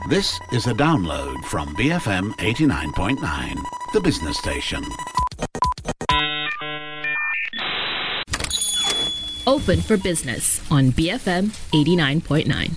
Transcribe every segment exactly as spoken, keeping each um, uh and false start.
This is a download from B F M eighty-nine point nine, the business station. Open for Business on B F M eighty-nine point nine.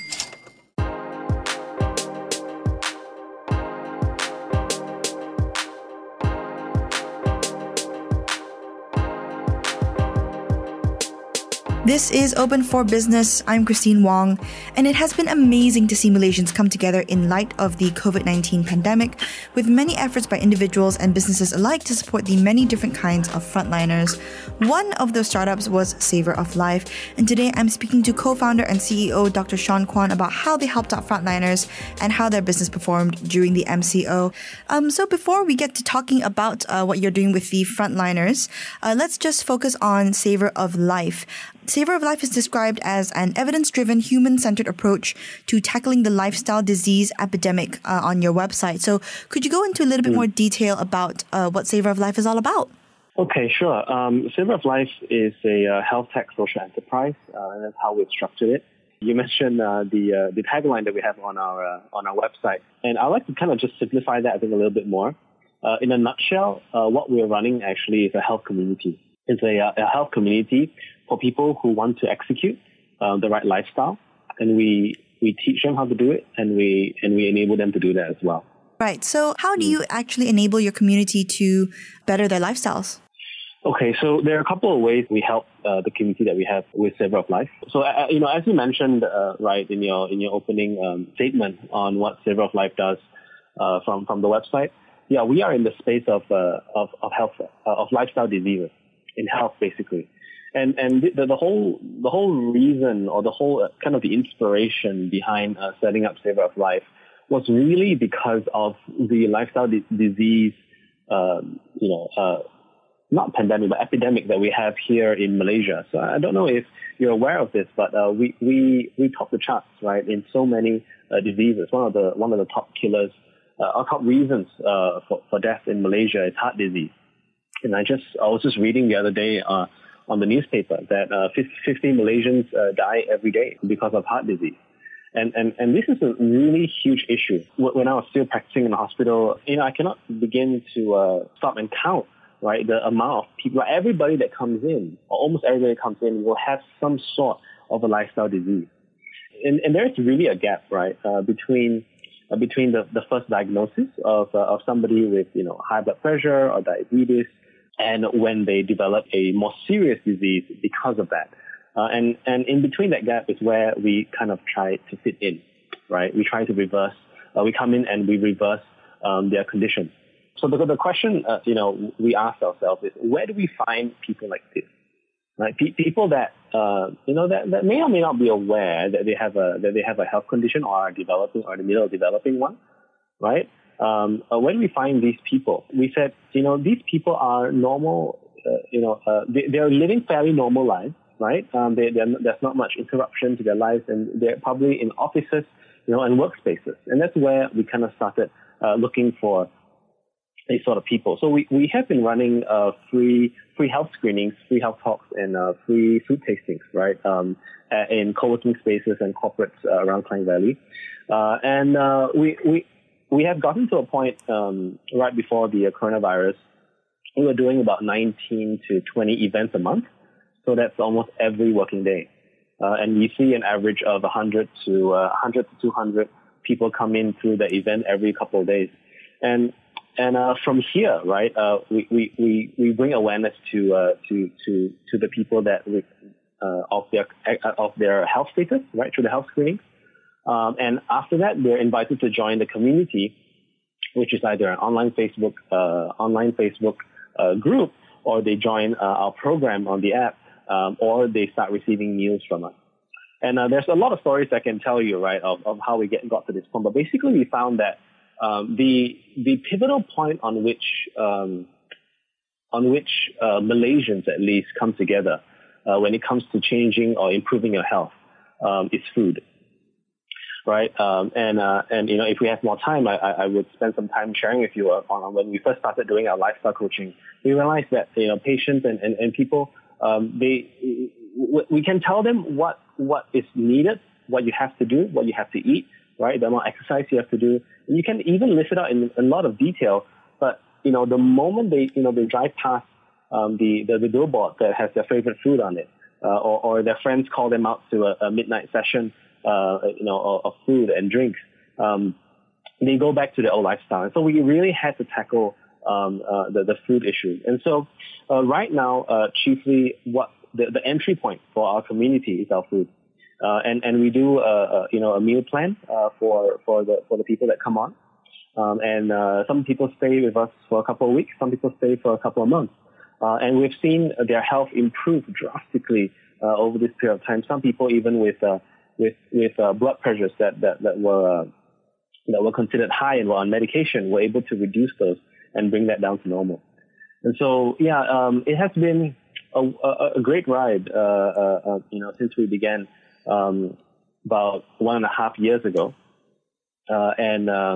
This is Open for Business. I'm Christine Wong, and it has been amazing to see Malaysians come together in light of the COVID nineteen pandemic, with many efforts by individuals and businesses alike to support the many different kinds of frontliners. One of those startups was Savour of Life, and today I'm speaking to co-founder and C E O Doctor Sean Kwan about how they helped out frontliners and how their business performed during the M C O. Um, so before we get to talking about uh, what you're doing with the frontliners, uh, let's just focus on Savour of Life. Savour of Life is described as an evidence-driven, human-centered approach to tackling the lifestyle disease epidemic uh, on your website. So could you go into a little bit more detail about uh, what Savour of Life is all about? Okay, sure. Um, Savour of Life is a uh, health tech social enterprise, uh, and that's how we've structured it. You mentioned uh, the uh, the tagline that we have on our uh, on our website, and I'd like to kind of just simplify that, I think, a little bit more. Uh, in a nutshell, uh, what we're running actually is a health community. It's a, a health community for people who want to execute uh, the right lifestyle, and we we teach them how to do it, and we and we enable them to do that as well. Right. So how do you actually enable your community to better their lifestyles? Okay, so there are a couple of ways we help uh, the community that we have with Savour of Life. So, uh, you know, as you mentioned, uh, right, in your in your opening um, statement on what Savour of Life does uh, from from the website, yeah, we are in the space of uh, of of health uh, of lifestyle diseases in health, basically, and and the, the whole the whole reason or the whole uh, kind of the inspiration behind uh, setting up Savour of Life was really because of the lifestyle di- disease, uh, you know. Uh, not pandemic, but epidemic that we have here in Malaysia. So I don't know if you're aware of this, but uh, we, we, we top the charts, right, in so many uh, diseases. One of the, one of the top killers, uh, our top reasons uh, for, for death in Malaysia is heart disease. And I just, I was just reading the other day uh, on the newspaper that uh, fifty Malaysians uh, die every day because of heart disease. And, and, and this is a really huge issue. When I was still practicing in the hospital, you know, I cannot begin to uh, stop and count, right, the amount of people, everybody that comes in, or almost everybody that comes in, will have some sort of a lifestyle disease. And, and there's really a gap, right, uh, between uh, between the, the first diagnosis of uh, of somebody with, you know, high blood pressure or diabetes, and when they develop a more serious disease because of that. Uh, and, and in between that gap is where we kind of try to fit in, right? We try to reverse, uh, we come in and we reverse um, their condition. So the, the question, uh, you know, we ask ourselves is, where do we find people like this? Right? Pe- people that, uh, you know, that, that may or may not be aware that they have a, that they have a health condition or are developing or in the middle of developing one, right? Um, uh, where do we find these people? We said, you know, these people are normal, uh, you know, uh, they, they're living fairly normal lives, right? Um, they, there's not much interruption to their lives, and they're probably in offices, you know, and workspaces. And that's where we kind of started uh, looking for these sort of people. So we, we have been running uh, free free health screenings, free health talks, and uh, free food tastings, right, um, in co-working spaces and corporates uh, around Klang Valley. Uh, and uh, we we we have gotten to a point um, right before the uh, coronavirus. We were doing about nineteen to twenty events a month. So that's almost every working day. Uh, and we see an average of one hundred to one hundred to two hundred people come in through the event every couple of days. And And uh, from here, right, uh, we, we, we, we bring awareness to uh, to to to the people that we, uh, of their of their health status, right, through the health screenings. Um, and after that, they're invited to join the community, which is either an online Facebook uh, online Facebook uh, group, or they join uh, our program on the app, um, or they start receiving news from us. And uh, there's a lot of stories I can tell you, right, of, of how we get got to this point. But basically, we found that Um, the the pivotal point on which um, on which uh, Malaysians at least come together uh, when it comes to changing or improving your health um, is food, right? Um, and uh, and you know, if we have more time, I, I would spend some time sharing with you on, on when we first started doing our lifestyle coaching. We realized that, you know, patients and, and, and people um, they we can tell them what what is needed, what you have to do, what you have to eat. right? The amount of exercise you have to do. You can even list it out in a lot of detail. But, you know, the moment they, you know, they drive past um, the, the, the billboard that has their favorite food on it, uh, or, or their friends call them out to a, a midnight session, uh, you know, of, of food and drinks, um, they go back to their old lifestyle. And so we really had to tackle um, uh, the, the food issue. And so uh, right now, uh, chiefly what the, the entry point for our community is our food. Uh, and, and we do, uh, uh, you know, a meal plan uh, for, for, the, for the people that come on. Um, and uh, some people stay with us for a couple of weeks. Some people stay for a couple of months. Uh, and we've seen their health improve drastically uh, over this period of time. Some people even with uh, with with uh, blood pressures that that, that were uh, that were considered high and were on medication were able to reduce those and bring that down to normal. And so, yeah, um, it has been a, a, a great ride, uh, uh, uh, you know, since we began um, about one and a half years ago, uh, and. Uh,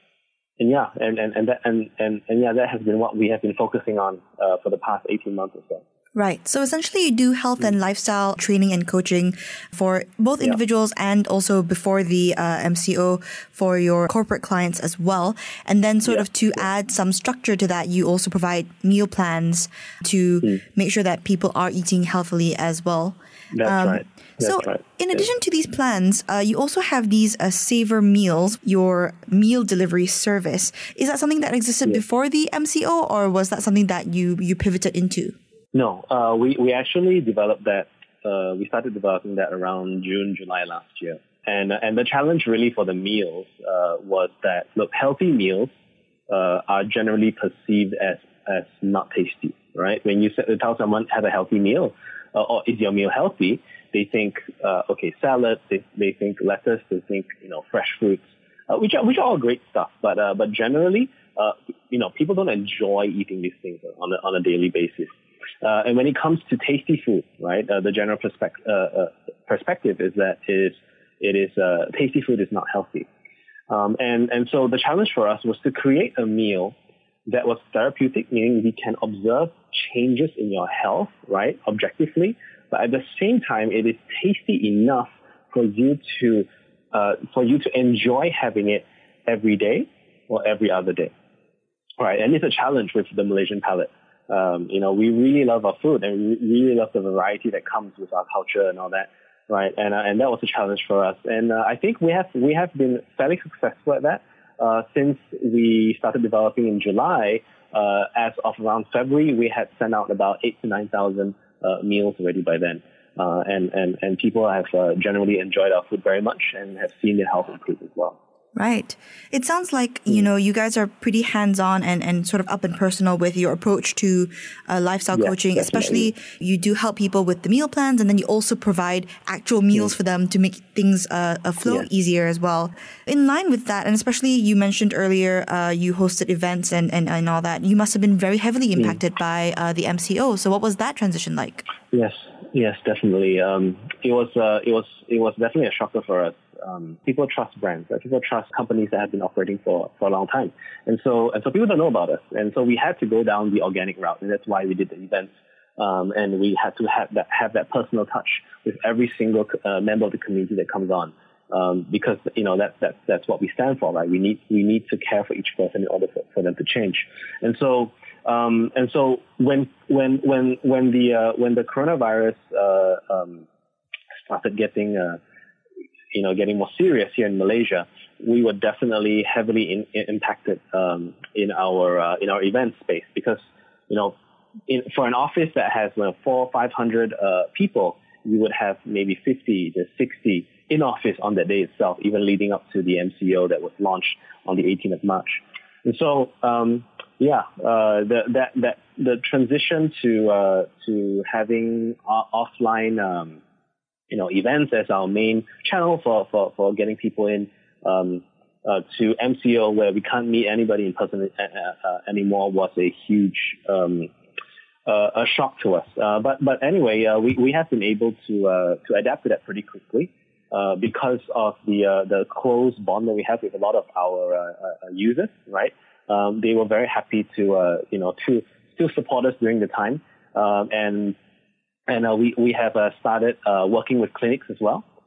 And yeah, and, and, and, that, and, and, and yeah, that has been what we have been focusing on uh, for the past eighteen months or so. Right. So essentially you do health and lifestyle training and coaching for both individuals yeah. and also before the uh, M C O for your corporate clients as well. And then sort yeah. of to yeah. add some structure to that, you also provide meal plans to mm. make sure that people are eating healthily as well. That's um, right. That's so right. in addition yeah. to these plans, uh, you also have these uh, Savor Meals, your meal delivery service. Is that something that existed yeah. before the M C O, or was that something that you, you pivoted into? No, uh, we, we actually developed that. Uh, we started developing that around June, July last year. And, uh, and the challenge really for the meals uh, was that, look, healthy meals uh, are generally perceived as, as not tasty, right? When you tell someone have a healthy meal, uh, or is your meal healthy, they think, uh, okay, salad, they, they think lettuce, they think, you know, fresh fruits, uh, which are, which are all great stuff. But, uh, but generally, uh, you know, people don't enjoy eating these things on a, on a daily basis. Uh, and when it comes to tasty food, right, uh, the general perspective, uh, uh, perspective is that it is, it is, uh, tasty food is not healthy. Um, and, and so the challenge for us was to create a meal that was therapeutic, meaning we can observe changes in your health, right, objectively. But at the same time, it is tasty enough for you to uh, for you to enjoy having it every day or every other day, right? And it's a challenge with the Malaysian palate. Um, you know, we really love our food and we really love the variety that comes with our culture and all that, right? And uh, and that was a challenge for us. And uh, I think we have we have been fairly successful at that uh, since we started developing in July. Uh, as of around February, we had sent out about eight to nine thousand. Uh, meals already by then. Uh, and, and, and people have uh, generally enjoyed our food very much and have seen their health improve as well. Right. It sounds like, you know, you guys are pretty hands-on and, and sort of up and personal with your approach to uh, lifestyle yes, coaching, definitely. Especially you do help people with the meal plans and then you also provide actual meals mm. for them to make things uh, uh, flow yes. easier as well. In line with that, and especially you mentioned earlier uh, you hosted events and, and, and all that, you must have been very heavily impacted mm. by uh, the M C O. So what was that transition like? Yes, yes, definitely. Um, it was uh, it was it was definitely a shocker for us. Um, people trust brands, right? People trust companies that have been operating for, for a long time. And so, and so people don't know about us. And so we had to go down the organic route. And that's why we did the events. Um, and we had to have that, have that personal touch with every single uh, member of the community that comes on. Um, because, you know, that, that, that's what we stand for, right? We need, we need to care for each person in order for, for them to change. And so, um, and so when, when, when, when the, uh, when the coronavirus, uh, um, started getting, uh, you know, getting more serious here in Malaysia, we were definitely heavily in, in, impacted um, in our uh, in our event space because, you know, in, for an office that has you know, four or five hundred uh, people, you would have maybe fifty to sixty in office on that day itself, even leading up to the M C O that was launched on the eighteenth of March. And so, um, yeah, uh, the, that that the transition to uh, to having uh, offline. Um, you know, events as our main channel for, for, for getting people in, um, uh, to M C O where we can't meet anybody in person uh, uh, anymore was a huge, um, uh, a shock to us. Uh, but, but anyway, uh, we, we have been able to, uh, to adapt to that pretty quickly, uh, because of the, uh, the close bond that we have with a lot of our, uh, uh users, right? Um, they were very happy to, uh, you know, to still support us during the time. Um, and, And uh, we, we have uh, started uh, working with clinics as well,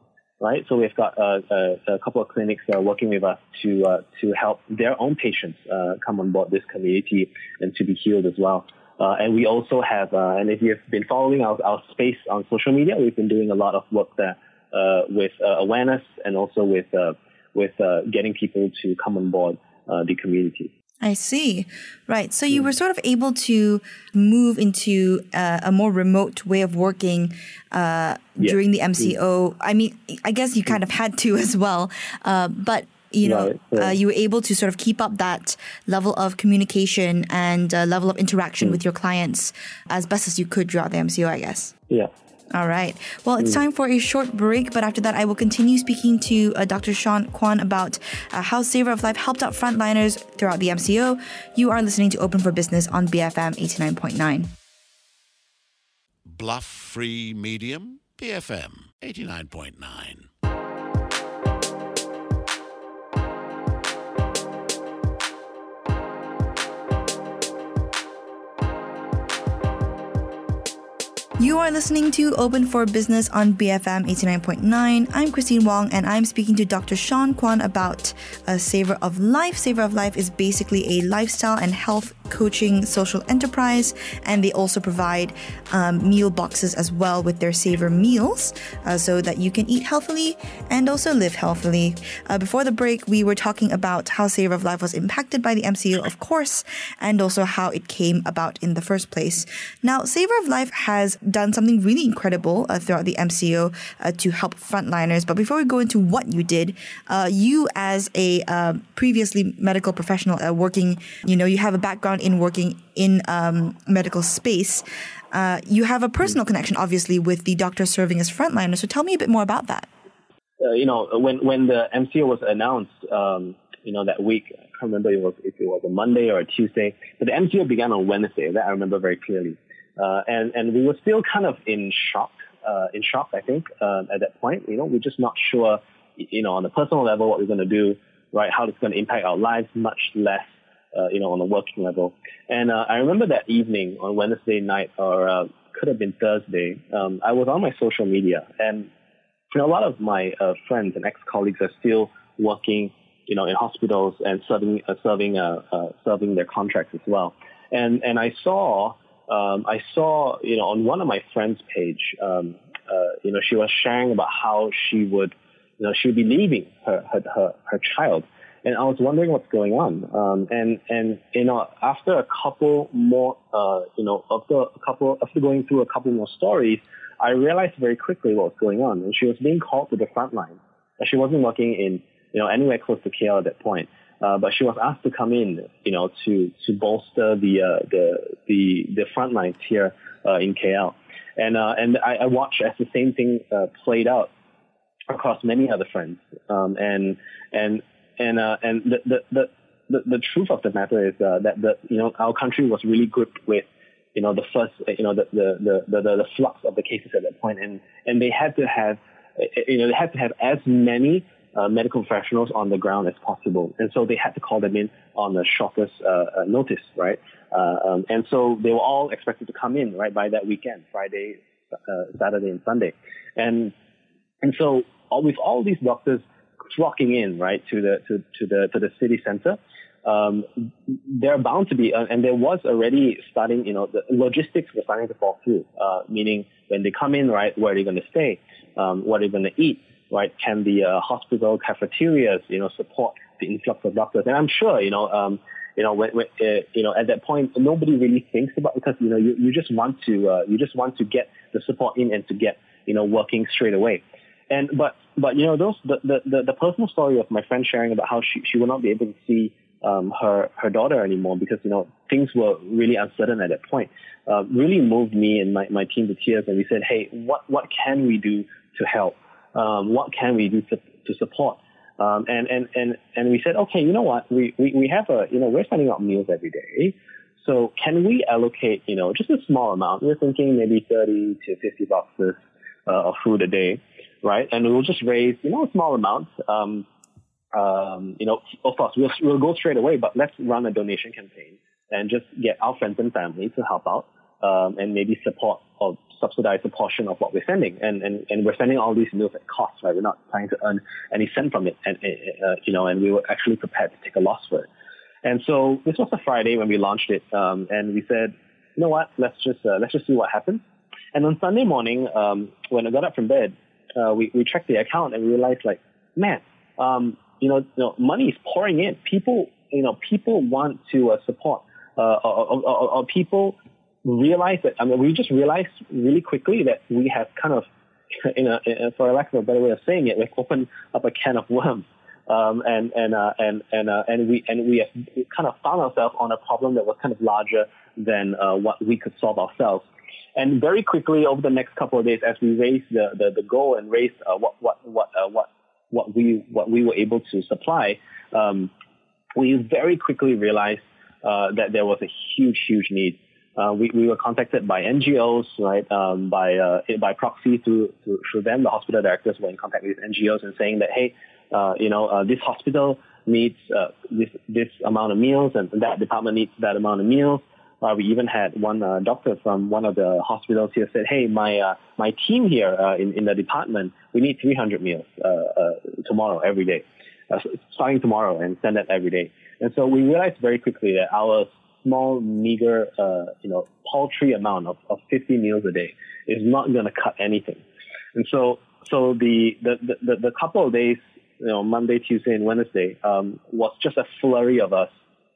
right? So we've got uh, a, a couple of clinics uh, working with us to uh, to help their own patients uh, come on board this community and to be healed as well. Uh, and we also have, uh, and if you've been following our, our space on social media, we've been doing a lot of work there uh, with uh, awareness and also with uh, with uh, getting people to come on board uh, the community. I see. Right. So you were sort of able to move into uh, a more remote way of working uh, yeah. during the M C O. I mean, I guess you kind of had to as well. Uh, but, you know, right. yeah. uh, you were able to sort of keep up that level of communication and uh, level of interaction mm. with your clients as best as you could throughout the M C O, I guess. Yeah. All right. Well, it's time for a short break, but after that, I will continue speaking to uh, Doctor Sean Kwan about uh, how Savor of Life helped out frontliners throughout the M C O. You are listening to Open for Business on B F M eighty-nine point nine. Bluff Free Medium, B F M eighty-nine point nine. You are listening to Open for Business on B F M eighty-nine point nine. I'm Christine Wong, and I'm speaking to Doctor Sean Kwan about uh, Savor of Life. Savor of Life is basically a lifestyle and health coaching social enterprise, and they also provide um, meal boxes as well with their Savor meals uh, so that you can eat healthily and also live healthily. Uh, before the break, we were talking about how Savor of Life was impacted by the M C O, of course, and also how it came about in the first place. Now, Savor of Life has done something really incredible uh, throughout the M C O uh, to help frontliners. But before we go into what you did, uh, you as a uh, previously medical professional uh, working, you know, you have a background in working in um, medical space. Uh, you have a personal connection, obviously, with the doctors serving as frontliners. So tell me a bit more about that. Uh, you know, when when the M C O was announced, um, you know, that week, I can't remember if it was, if it was a Monday or a Tuesday, but the M C O began on Wednesday. That I remember very clearly. Uh, and, and we were still kind of in shock, uh, in shock, I think, uh, at that point. You know, we're just not sure, you know, on a personal level, what we're going to do, right? How it's going to impact our lives, much less, uh, you know, on a working level. And, uh, I remember that evening on Wednesday night, or, uh, could have been Thursday, um, I was on my social media, and, you know, a lot of my, uh, friends and ex-colleagues are still working, you know, in hospitals and serving, uh, serving, uh, uh, serving their contracts as well. And, and I saw, Um, I saw, you know, on one of my friends' page, um, uh, you know, she was sharing about how she would, you know, she would be leaving her, her, her, her child. And I was wondering what's going on. Um, and, and, you know, after a couple more, uh, you know, after a couple, after going through a couple more stories, I realized very quickly what was going on. And she was being called to the front line. She wasn't working in, you know, anywhere close to K L at that point. Uh, but she was asked to come in, you know, to, to bolster the, uh, the, the, the front lines here, uh, in K L. And, uh, and I, I watched as the same thing, uh, played out across many other friends. Um, and, and, and, uh, and the, the, the, the, the truth of the matter is, uh, that the, you know, our country was really gripped with, you know, the first, you know, the, the, the, the, the flux of the cases at that point. And, and they had to have, you know, they had to have as many Uh, medical professionals on the ground as possible. And so they had to call them in on the shortest uh, uh, notice, right? Uh, um, and so they were all expected to come in, right, by that weekend, Friday, uh, Saturday, and Sunday. And and so all, with all these doctors flocking in, right, to the to, to the to the city center, um, they're bound to be, uh, and there was already starting, you know, the logistics were starting to fall through, uh, meaning when they come in, right, where are they going to stay? Um, what are they going to eat? Right? Can the uh, hospital cafeterias, you know, support the influx of doctors? And I'm sure, you know, um, you know, when, when uh, you know, at that point, nobody really thinks about, because you know, you, you just want to, uh, you just want to get the support in and to get, you know, working straight away. And but but you know, those the the the, the personal story of my friend sharing about how she she will not be able to see um, her her daughter anymore because you know things were really uncertain at that point. Uh, really moved me and my my team to tears, and we said, hey, what what can we do to help? Um, what can we do to, to support? Um, and, and, and, and we said, okay, you know what? We, we, we have a, you know, we're sending out meals every day. So can we allocate, you know, just a small amount? We're thinking maybe thirty to fifty boxes uh, of food a day, right? And we'll just raise, you know, a small amount. Um, um, you know, of course, we'll, we'll go straight away, but let's run a donation campaign and just get our friends and family to help out. um, and maybe support or subsidize a portion of what we're sending. And, and, and we're sending all these meals at cost, right? We're not trying to earn any cent from it. And, uh, you know, and we were actually prepared to take a loss for it. And so this was a Friday when we launched it. Um, and we said, you know what, let's just, uh, let's just see what happens. And on Sunday morning, um, when I got up from bed, uh, we, we checked the account and we realized like, man, um, you know, you know, money is pouring in. People, you know, people want to uh, support, uh, or, or, or, or people realize that, I mean, we just realized really quickly that we have kind of, in a, in a, for lack of a better way of saying it, we've opened up a can of worms. Um, and, and, uh, and, and, uh, and we, and we have kind of found ourselves on a problem that was kind of larger than, uh, what we could solve ourselves. And very quickly over the next couple of days, as we raised the, the, the goal and raised, uh, what, what, what, uh, what, what we, what we were able to supply, um, we very quickly realized, uh, that there was a huge, huge need. Uh, we, we were contacted by N G Os, right, um, by, uh, by proxy through, through, through them. The hospital directors were in contact with N G Os and saying that, hey, uh, you know, uh, this hospital needs, uh, this, this amount of meals and that department needs that amount of meals. Uh, we even had one uh, doctor from one of the hospitals here said, hey, my uh, my team here uh, in, in the department, we need three hundred meals uh, uh, tomorrow, every day, uh, starting tomorrow and send that every day. And so we realized very quickly that our small, meager, uh, you know, paltry amount of, of fifty meals a day is not going to cut anything. And so so the, the, the, the couple of days, you know, Monday, Tuesday, and Wednesday um, was just a flurry of us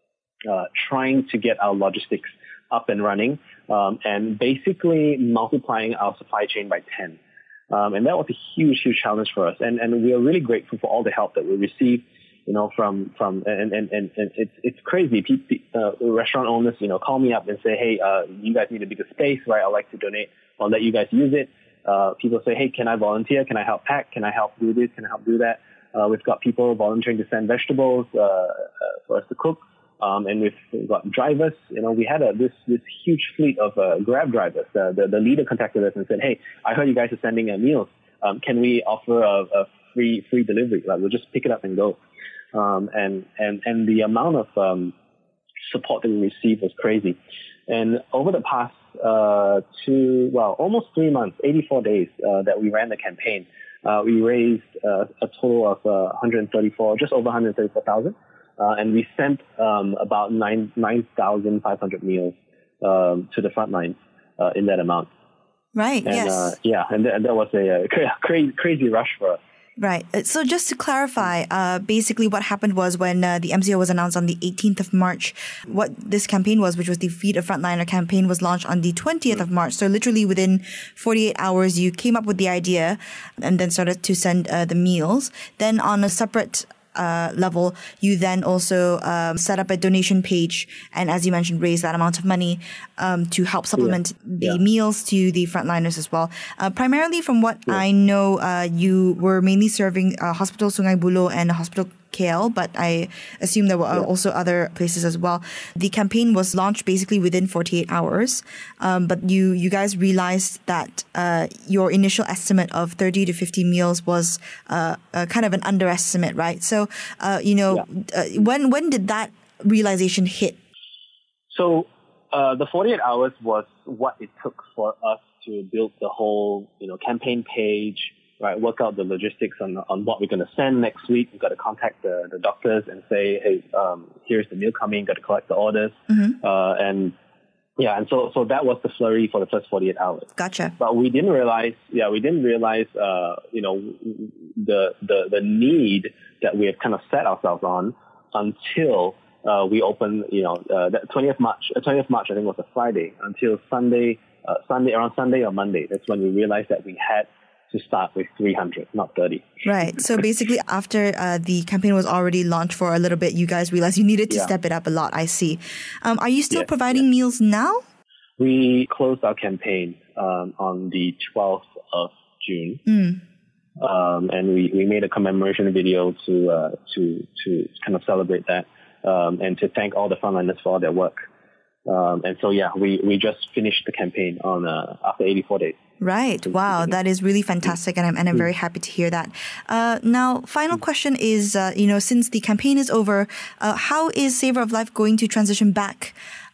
Uh, trying to get our logistics up and running, um, and basically multiplying our supply chain by ten. Um, and that was a huge, huge challenge for us. And, and we are really grateful for all the help that we received, you know, from, from, and, and, and, and it's, it's crazy. People, uh, restaurant owners, you know, call me up and say, hey, uh, you guys need a bigger space, right? I'd like to donate. I'll let you guys use it. Uh, people say, hey, can I volunteer? Can I help pack? Can I help do this? Can I help do that? Uh, we've got people volunteering to send vegetables, uh, uh for us to cook. Um, and we've got drivers. You know, we had a, this this huge fleet of uh, Grab drivers. Uh, the the leader contacted us and said, "Hey, I heard you guys are sending uh, meals. Um, can we offer a, a free free delivery? Like, we'll just pick it up and go." Um, and and and the amount of um, support that we received was crazy. And over the past uh, two, well, almost three months, eighty-four days uh, that we ran the campaign, uh, we raised uh, a total of uh, one hundred thirty-four, just over one hundred thirty-four thousand. Uh, and we sent um, about nine nine thousand five hundred meals um, to the front lines uh, in that amount. Right. And, yes. Uh, yeah, and, th- and that was a, a crazy crazy rush for us. Right. So just to clarify, uh, basically what happened was when uh, the M C O was announced on the eighteenth of March, what this campaign was, which was the Feed a Frontliner campaign, was launched on the twentieth of March. So literally within forty-eight hours, you came up with the idea and then started to send uh, the meals. Then on a separate Uh, level, you then also um, set up a donation page and, as you mentioned, raise that amount of money um, to help supplement yeah. the yeah. meals to the frontliners as well. Uh, primarily from what yeah. I know, uh, you were mainly serving uh, Hospital Sungai Buloh and Hospital K L, but I assume there were yeah. also other places as well. The campaign was launched basically within forty-eight hours, um, but you you guys realized that uh, your initial estimate of thirty to fifty meals was uh, uh, kind of an underestimate, right? So, uh, you know, yeah. uh, when when did that realization hit? So uh, the forty-eight hours was what it took for us to build the whole, you know, campaign page, right, work out the logistics on on what we're going to send next week. We've got to contact the, the doctors and say, hey, um, here's the meal coming, got to collect the orders. Mm-hmm. Uh, and yeah, and so so that was the flurry for the first forty-eight hours. Gotcha. But we didn't realize, yeah, we didn't realize, uh, you know, the, the, the need that we have kind of set ourselves on until uh, we opened, you know, uh, that twentieth March, uh, twentieth March, I think was a Friday, until Sunday, uh, Sunday, around Sunday or Monday. That's when we realized that we had to start with three hundred, not thirty. Right. So basically after uh, the campaign was already launched for a little bit, you guys realized you needed to yeah. step it up a lot, I see. Um, are you still yes, providing yes. meals now? We closed our campaign um, on the twelfth of June. Mm. Um, and we, we made a commemoration video to, uh, to, to kind of celebrate that um, and to thank all the frontliners for all their work. Um, and so, yeah, we, we just finished the campaign on uh, after eighty-four days. Right. Wow. That is really fantastic. And I'm, and I'm very happy to hear that. Uh, now, final question is, uh, you know, since the campaign is over, uh, how is Savor of Life going to transition back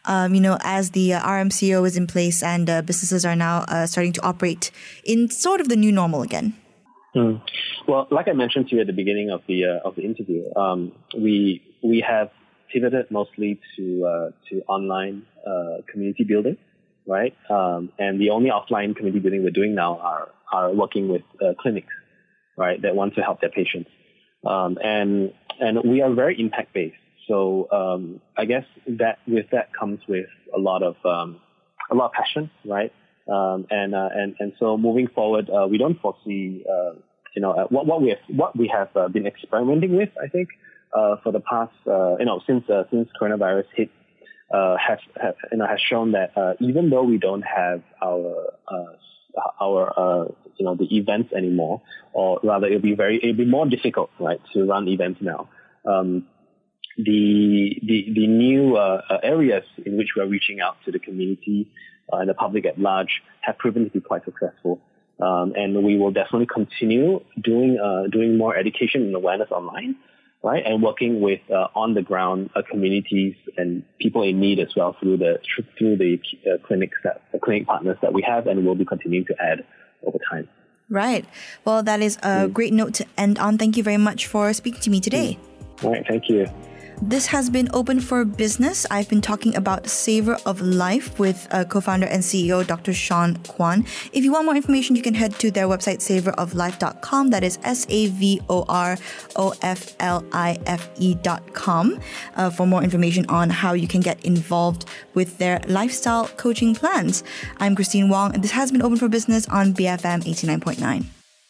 um, you know, as the uh, R M C O is in place and uh, businesses are now uh, starting to operate in sort of the new normal again? Mm. Well, like I mentioned to you at the beginning of the uh, of the interview, um, we we have pivoted mostly to uh, to online uh, community building, right? Um, and the only offline community building we're doing now are are working with uh, clinics, right, that want to help their patients. Um, and and we are very impact based. So um, I guess that with that comes with a lot of um, a lot of passion, right? Um, and uh, and and so moving forward, uh, we don't foresee uh, you know uh, what what we have what we have uh, been experimenting with. I think uh, for the past uh, you know since uh, since coronavirus hit uh, has have, you know has shown that uh, even though we don't have our uh, our uh, you know the events anymore, or rather it'll be very it'll be more difficult, right, to run events now. Um, the the the new uh, areas in which we are reaching out to the community uh, and the public at large have proven to be quite successful, um, and we will definitely continue doing uh, doing more education and awareness online, right, and working with uh, on the ground uh, communities and people in need as well through the through the uh, clinics that the clinic partners that we have, and we'll be continuing to add over time. Right. Well, that is a mm. great note to end on. Thank you very much for speaking to me today. Mm. All right. Thank you. This has been Open for Business. I've been talking about Savor of Life with uh, co-founder and C E O Doctor Sean Kwan. If you want more information, you can head to their website, savor of life dot com. That is S A V O R O F L I F E dot com uh, for more information on how you can get involved with their lifestyle coaching plans. I'm Christine Wong, and this has been Open for Business on B F M eighty-nine point nine.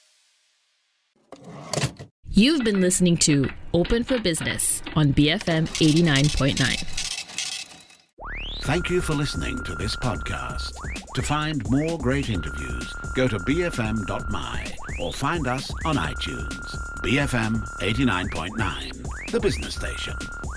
You've been listening to Open for Business on B F M eighty-nine point nine. Thank you for listening to this podcast. To find more great interviews, go to b f m dot m y or find us on iTunes. B F M eighty-nine point nine, the business station.